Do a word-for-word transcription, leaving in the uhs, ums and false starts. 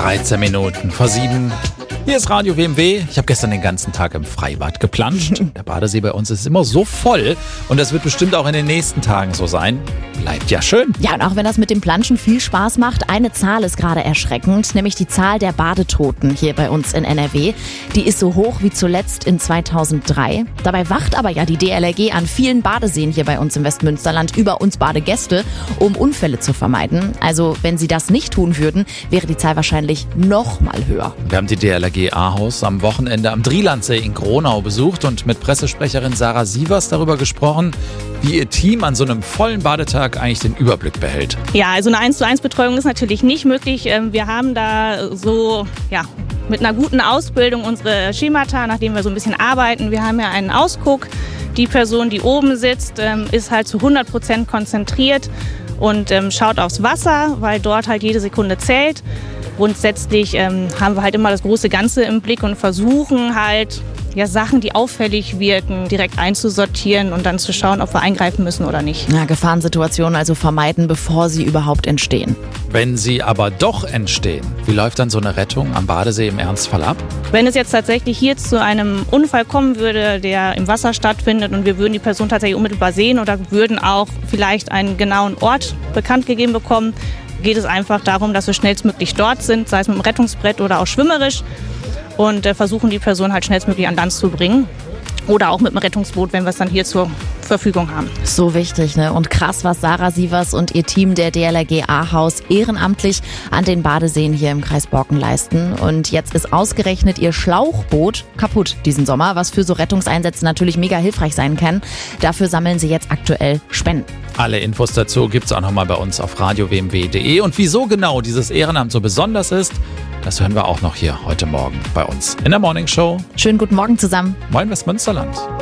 dreizehn Minuten vor sieben. Hier ist Radio W M W. Ich habe gestern den ganzen Tag im Freibad geplanscht. Der Badesee bei uns ist immer so voll und das wird bestimmt auch in den nächsten Tagen so sein. Bleibt ja schön. Ja, und auch wenn das mit dem Planschen viel Spaß macht, eine Zahl ist gerade erschreckend, nämlich die Zahl der Badetoten hier bei uns in N R W. Die ist so hoch wie zuletzt in zweitausenddrei. Dabei wacht aber ja die D L R G an vielen Badeseen hier bei uns im Westmünsterland über uns Badegäste, um Unfälle zu vermeiden. Also wenn sie das nicht tun würden, wäre die Zahl wahrscheinlich noch mal höher. Wir haben die D L R G Ahaus am Wochenende am Drielandsee in Gronau besucht und mit Pressesprecherin Sarah Sievers darüber gesprochen, wie ihr Team an so einem vollen Badetag eigentlich den Überblick behält. Ja, also eine eins zu eins Betreuung ist natürlich nicht möglich. Wir haben da so, ja, mit einer guten Ausbildung unsere Schemata, nachdem wir so ein bisschen arbeiten. Wir haben ja einen Ausguck. Die Person, die oben sitzt, ist halt zu hundert Prozent konzentriert und schaut aufs Wasser, weil dort halt jede Sekunde zählt. Grundsätzlich ähm, haben wir halt immer das große Ganze im Blick und versuchen halt, ja, Sachen, die auffällig wirken, direkt einzusortieren und dann zu schauen, ob wir eingreifen müssen oder nicht. Ja, Gefahrensituationen also vermeiden, bevor sie überhaupt entstehen. Wenn sie aber doch entstehen, wie läuft dann so eine Rettung am Badesee im Ernstfall ab? Wenn es jetzt tatsächlich hier zu einem Unfall kommen würde, der im Wasser stattfindet und wir würden die Person tatsächlich unmittelbar sehen oder würden auch vielleicht einen genauen Ort bekannt gegeben bekommen, geht es einfach darum, dass wir schnellstmöglich dort sind, sei es mit dem Rettungsbrett oder auch schwimmerisch, und äh, versuchen die Person halt schnellstmöglich an Land zu bringen oder auch mit dem Rettungsboot, wenn wir es dann hier zur Verfügung haben. So wichtig, ne? Und krass, was Sarah Sievers und ihr Team der D L R G Ahaus ehrenamtlich an den Badeseen hier im Kreis Borken leisten. Und jetzt ist ausgerechnet ihr Schlauchboot kaputt diesen Sommer, was für so Rettungseinsätze natürlich mega hilfreich sein kann. Dafür sammeln sie jetzt aktuell Spenden. Alle Infos dazu gibt's auch nochmal bei uns auf radio w m w punkt de. Und wieso genau dieses Ehrenamt so besonders ist, das hören wir auch noch hier heute Morgen bei uns in der Morning Show. Schönen guten Morgen zusammen. Moin Westmünsterland.